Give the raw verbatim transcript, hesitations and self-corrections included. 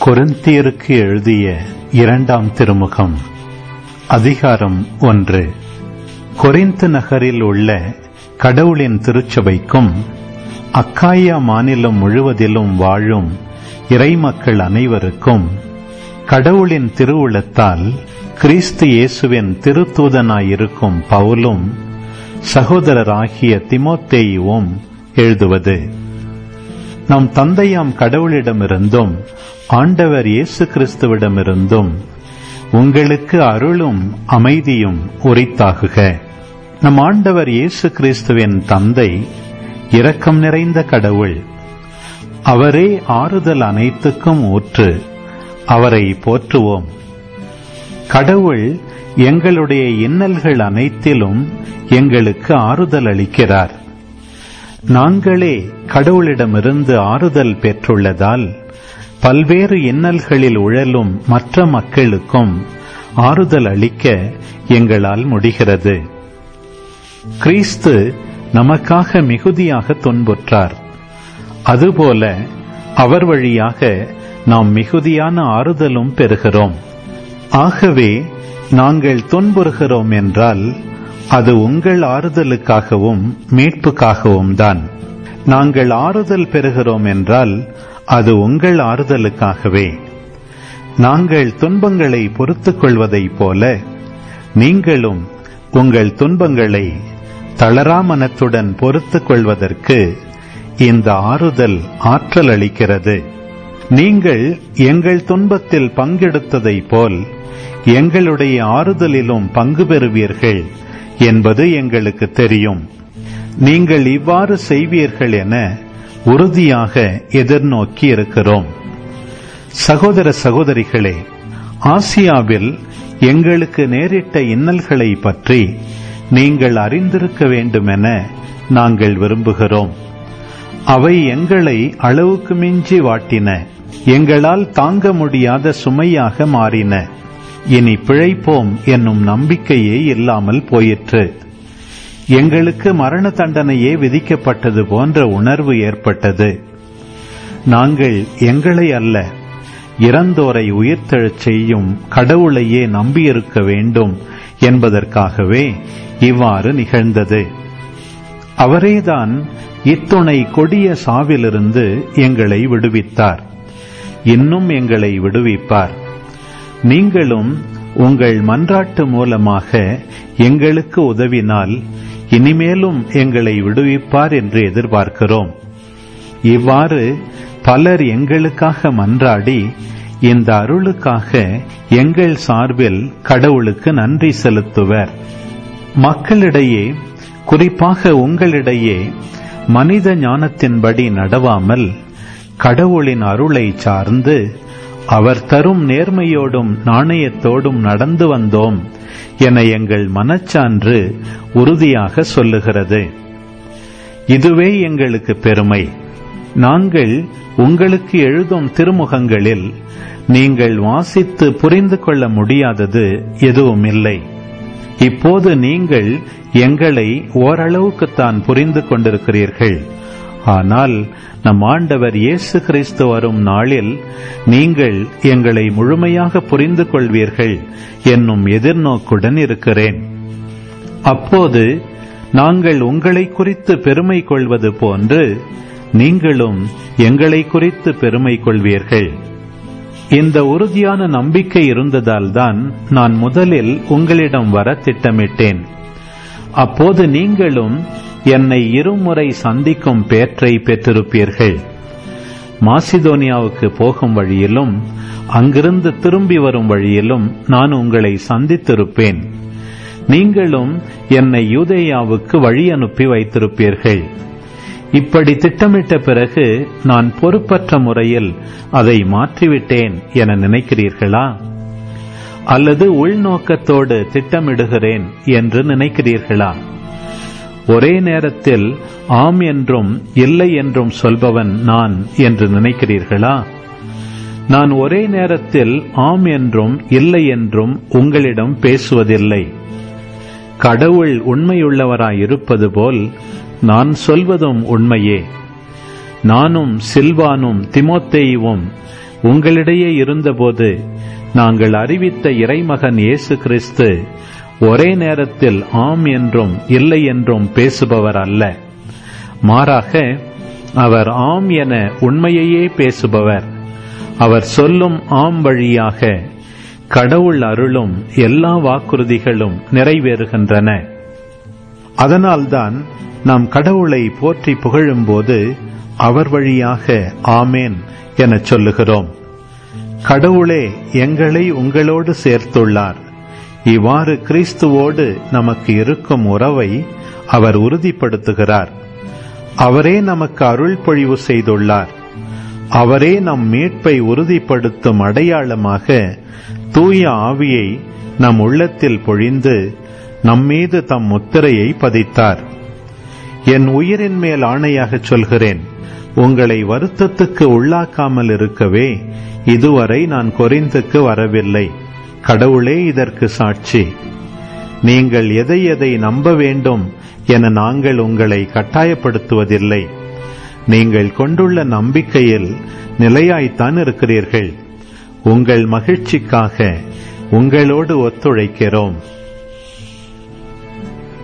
கொரிந்தியருக்கு எழுதிய இரண்டாம் திருமுகம் அதிகாரம் ஒன்று. கொரிந்து நகரில் உள்ள கடவுளின் திருச்சபைக்கும் அக்காயா மாநிலம் முழுவதிலும் வாழும் இறைமக்கள் அனைவருக்கும் கடவுளின் திருவுளத்தால் கிறிஸ்து இயேசுவின் திருத்தூதனாயிருக்கும் பவுலும் சகோதரராகிய தீமோத்தேயுவும் எழுதுவது: நம் தந்தையாம் கடவுளிடமிருந்தும் ஆண்டவர் இயேசு கிறிஸ்துவிடமிருந்தும் உங்களுக்கு அருளும் அமைதியும் உரித்தாகுக. நம் ஆண்டவர் இயேசு கிறிஸ்துவின் தந்தை இரக்கம் நிறைந்த கடவுள். அவரே ஆறுதல் அனைத்துக்கும் ஊற்று. அவரை போற்றுவோம். கடவுள் எங்களுடைய இன்னல்கள் அனைத்திலும் எங்களுக்கு ஆறுதல் அளிக்கிறார். நாங்களே கடவுளிடமிருந்து ஆறுதல் பெற்றுள்ளதால் பல்வேறு இன்னல்களில் உழலும் மற்ற மக்களுக்கும் ஆறுதல் அளிக்க எங்களால் முடிகிறது. கிறிஸ்து நமக்காக மிகுதியாக துன்புற்றார். அதுபோல அவர் வழியாக நாம் மிகுதியான ஆறுதலும் பெறுகிறோம். ஆகவே நாங்கள் துன்புறுகிறோம் என்றால் அது உங்கள் ஆறுதலுக்காகவும் மீட்புக்காகவும் தான். நாங்கள் ஆறுதல் பெறுகிறோம் என்றால் அது உங்கள் ஆறுதலுக்காகவே. நாங்கள் துன்பங்களை பொறுத்துக் கொள்வதைப் போல நீங்களும் உங்கள் துன்பங்களை தளரா மனத்துடன் பொறுத்துக் கொள்வதற்கு இந்த ஆறுதல் ஆற்றல் அளிக்கிறது. நீங்கள் எங்கள் துன்பத்தில் பங்கெடுத்ததைப் போல் எங்களுடைய ஆறுதலிலும் பங்கு பெறுவீர்கள் என்பது எங்களுக்கு தெரியும். நீங்கள் இவ்வாறு செய்வீர்கள் என உறுதியாக எதிர்நோக்கி இருக்கிறோம். சகோதர சகோதரிகளே, ஆசியாவில் எங்களுக்கு நேரிட்ட இன்னல்களை பற்றி நீங்கள் அறிந்திருக்க வேண்டுமென நாங்கள் விரும்புகிறோம். அவை எங்களை அளவுக்கு மிஞ்சி வாட்டின. எங்களால் தாங்க முடியாத சுமையாக மாறின. இனி பிழைப்போம் என்னும் நம்பிக்கையே இல்லாமல் போயிற்று. எங்களுக்கு மரண தண்டனையே விதிக்கப்பட்டது போன்ற உணர்வு ஏற்பட்டது. நாங்கள் எங்களை அல்ல, இறந்தோரை உயிர்த்தெழச் செய்யும் கடவுளையே நம்பியிருக்க வேண்டும் என்பதற்காகவே இவ்வாறு நிகழ்ந்தது. அவரேதான் இத்துணை கொடிய சாவிலிருந்து எங்களை விடுவித்தார். இன்னும் எங்களை விடுவிப்பார். நீங்களும் உங்கள் மன்றாட்டு மூலமாக எங்களுக்கு உதவினால் இனிமேலும் எங்களை விடுவிப்பார் என்று எதிர்பார்க்கிறோம். இவ்வாறு பலர் எங்களுக்காக மன்றாடி இந்த அருளுக்காக எங்கள் சார்பில் கடவுளுக்கு நன்றி செலுத்துவர். மக்களிடையே, குறிப்பாக உங்களிடையே மனித ஞானத்தின்படி நடவாமல் கடவுளின் அருளை சார்ந்து அவர் தரும் நேர்மையோடும் நாணயத்தோடும் நடந்து வந்தோம் என எங்கள் மனச்சான்று உறுதியாக சொல்லுகிறது. இதுவே எங்களுக்கு பெருமை. நாங்கள் உங்களுக்கு எழுதும் திருமுகங்களில் நீங்கள் வாசித்து புரிந்து கொள்ள முடியாதது எதுவும் இல்லை. இப்போது நீங்கள் எங்களை ஓரளவுக்குத்தான் புரிந்து கொண்டிருக்கிறீர்கள். ஆனால் நம் ஆண்டவர் இயேசு கிறிஸ்து வரும் நாளில் நீங்கள் எங்களை முழுமையாக புரிந்து கொள்வீர்கள் என்னும் எதிர்நோக்குடன் இருக்கிறேன். அப்போது நாங்கள் உங்களை குறித்து பெருமை கொள்வது போன்று நீங்களும் எங்களை குறித்து பெருமை கொள்வீர்கள். இந்த உறுதியான நம்பிக்கை இருந்ததால் தான் நான் முதலில் உங்களிடம் வர திட்டமிட்டேன். அப்போது நீங்களும் என்னை இருமுறை சந்திக்கும் பேற்றை பெற்றிருப்பீர்கள். மாசிதோனியாவுக்கு போகும் வழியிலும் அங்கிருந்து திரும்பி வரும் வழியிலும் நான் உங்களை சந்தித்திருப்பேன். நீங்களும் என்னை யூதேயாவுக்கு வழி அனுப்பி வைத்திருப்பீர்கள். இப்படி திட்டமிட்ட பிறகு நான் பொறுப்பற்ற முறையில் அதை மாற்றிவிட்டேன் என நினைக்கிறீர்களா? அல்லது உள்நோக்கத்தோடு திட்டமிடுகிறேன் என்று நினைக்கிறீர்களா? ஒரே நேரத்தில் ஆம் என்றும் இல்லை என்றும் சொல்பவன் நான் என்று நினைக்கிறீர்களா? நான் ஒரே நேரத்தில் ஆம் என்றும் இல்லை என்றும் உங்களிடம் பேசுவதில்லை. கடவுள் உண்மையுள்ளவராயிருப்பது போல் நான் சொல்வதும் உண்மையே. நானும் சில்வானும் தீமோத்தேயுவும் உங்களிடையே இருந்தபோது நாங்கள் அறிவித்த இறைமகன் இயேசு கிறிஸ்து ஒரே நேரத்தில் ஆம் என்றும் இல்லை என்றும் பேசுபவர் அல்ல. மாறாக அவர் ஆம் என உண்மையையே பேசுபவர். அவர் சொல்லும் ஆம் வழியாக கடவுள் அருளும் எல்லா வாக்குறுதிகளும் நிறைவேறுகின்றன. அதனால்தான் நாம் கடவுளை போற்றி புகழும்போது அவர் வழியாக ஆமேன் என சொல்லுகிறோம். கடவுளே எங்களை உங்களோடு சேர்த்துள்ளார். இவ்வாறு கிறிஸ்துவோடு நமக்கு இருக்கும் உறவை அவர் உறுதிப்படுத்துகிறார். அவரே நமக்கு அருள் பொழிவு செய்துள்ளார். அவரே நம் மீட்பை உறுதிப்படுத்தும் அடையாளமாக தூய ஆவியை நம் உள்ளத்தில் பொழிந்து நம்மீது தம் முத்திரையை பதித்தார். என் உயிரின் மேல் ஆணையாக சொல்கிறேன், உங்களை வருத்தத்துக்கு உள்ளாக்காமல் இருக்கவே இதுவரை நான் கொரிந்துக்கு வரவில்லை. கடவுளே இதற்கு சாட்சி. நீங்கள் எதை எதை நம்ப வேண்டும் என நாங்கள் உங்களை கட்டாயப்படுத்துவதில்லை. நீங்கள் கொண்டுள்ள நம்பிக்கையில் நிலையாய்த்தான் இருக்கிறீர்கள். உங்கள் மகிழ்ச்சிக்காக உங்களோடு ஒத்துழைக்கிறோம்.